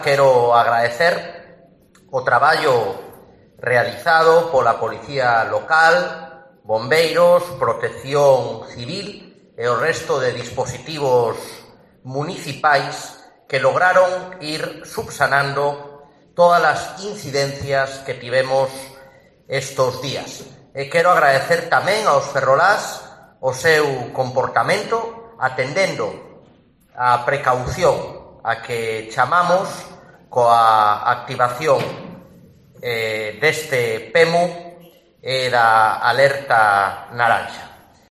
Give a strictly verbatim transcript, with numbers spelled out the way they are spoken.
Quero agradecer o traballo realizado pola Policía Local, bombeiros, protección civil e o resto de dispositivos municipais que lograron ir subsanando todas as incidencias que tivemos estos días. E quero agradecer tamén aos ferrolás o seu comportamento atendendo a precaución a que chamamos coa activación eh, deste P E M U e da alerta naranxa.